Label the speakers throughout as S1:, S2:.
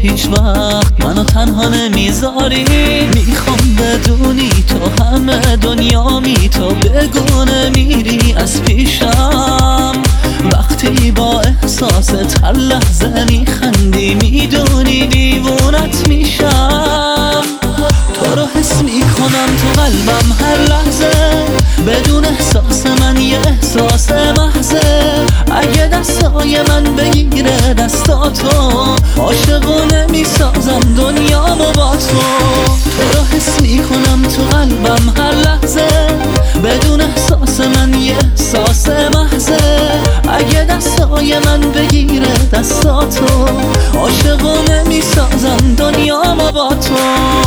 S1: هیچ وقت منو تنها نمیذاری. میخوام بدونی تو همه دنیامی، تو بگو نمیری از پیشم. وقتی با احساست هر لحظه میخندی، میدونی دیوونت میشم. تو رو حس میکنم تو قلبم هر لحظه، بدون احساس من یه احساس محضه. اگه دستای من بگیره دستاتو، عاشقونه میسازم دنیامو با تو. تو رو حس میکنم تو قلبم هر لحظه، بدون احساس من یه احساس محضه. اگه دستای من بگیره دستاتو، عاشقونه میسازم دنیامو با تو.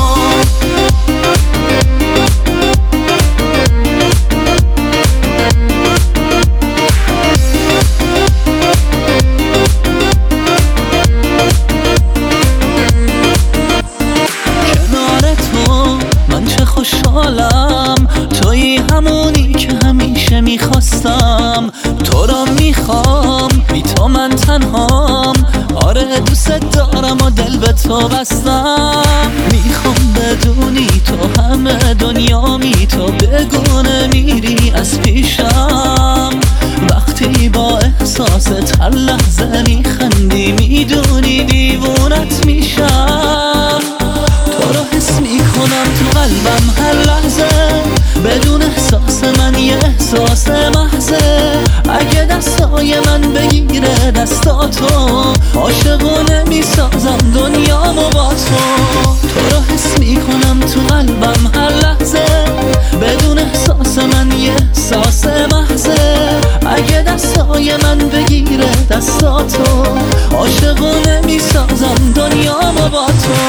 S1: خوشحالم توی همونی که همیشه میخواستم. تو را میخوام، بی تو من تنهام. آره دوست دارم و دل به تو بستم. میخوام بدونی تو همه دنیامی، تو بگو نمیری از پیشم. وقتی با احساست هر لحظه میخندی، میدونی دیوونت میشم. تو رو حس میکنم تو قلبم هر لحظه، بدون احساس من یه احساس محضه. اگه دستای من بگیره دستاتو، عاشقونه میسازم دنیامو با تو. تو رو حس میکنم تو قلبم هر لحظه، بدون احساس من یه احساس محضه. اگه دستای من بگیره دستاتو، عاشقونه میسازم دنیامو با تو.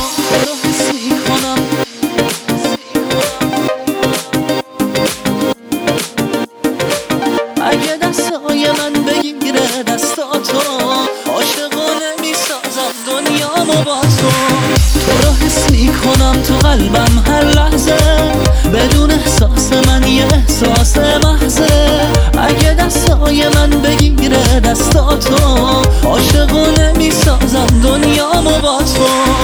S1: اگه دستای من بگیره دستاتو، عاشقونه میسازم دنیامو با تو. تو رو حس میکنم تو قلبم هر لحظه، بدون احساس من یه احساس محضه. اگه دستای من بگیره دستاتو، عاشقونه میسازم دنیامو با تو.